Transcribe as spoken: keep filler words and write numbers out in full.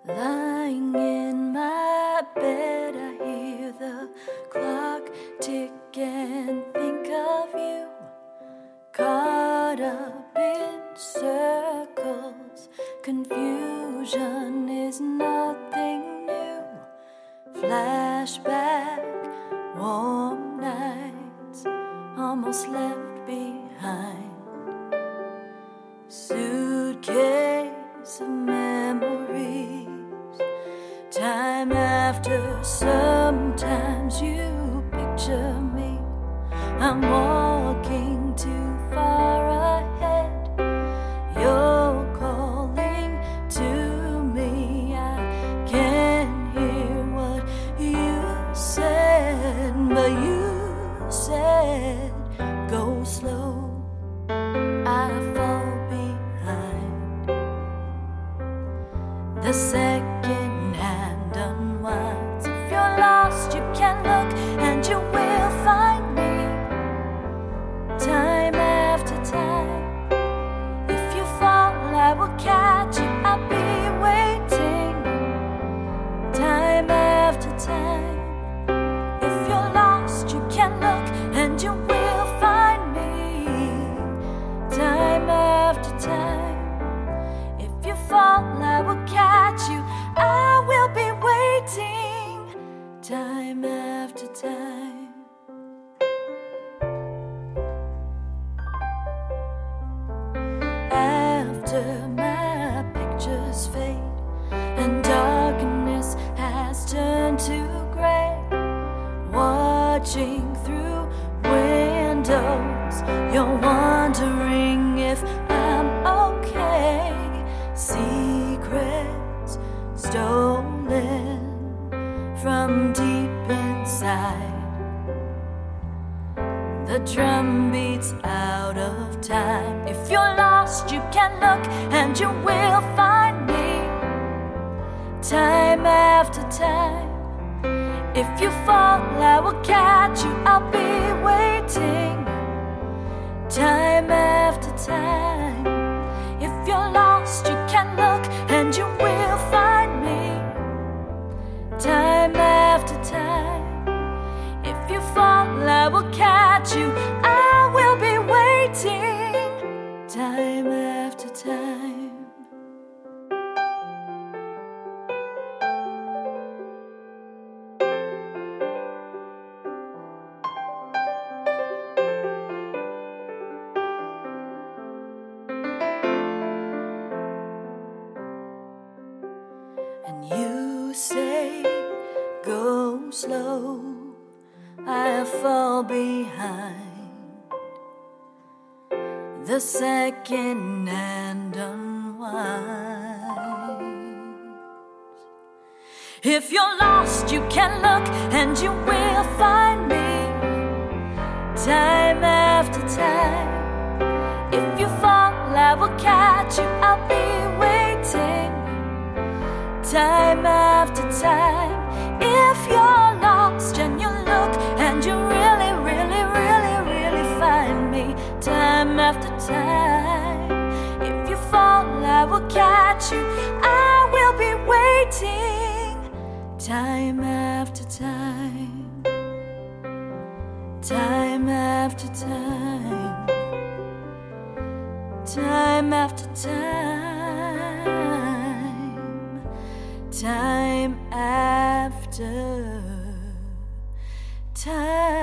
Lying in my bed, I hear the clock tick and think of you, caught up in circles. Confusion is nothing new. Flashback, warm nights almost left behind. Suitcase of memories. Time after, sometimes you picture me. I'm walking too far ahead. You're calling to me. I can't hear what you said, but you said go slow. I fall behind. The second hand unwinds. If you're lost, you can look and you will find me. Time after time. If you fall, I will catch you. I'll be waiting. Time after time. If you're lost, you can look and you will find me. Time after time. If you fall, I will catch you. I will be waiting. Time after time. After my pictures fade and darkness has turned to gray, watching through windows, you're wondering if I'm okay. Secrets stolen from deep inside. The drum beats out of time. If you're lost, you can look and you will find me. Time after time. If you fall, I will catch you. I'll be waiting. Time after time. If you're lost, you can look and you will find me. Time after time. If you fall, I will catch you. I will be waiting. Time after time. And you say, go slow, I fall behind. The second hand unwinds. If you're lost, you can look and you will find me. Time after time. If you fall, I will catch you. I'll be waiting. Time after time. If you're lost and you look and you really, really, really, really find me. Time after time. If you fall, I will catch you. I will be waiting. Time after time. Time after time. Time after time. Time after time.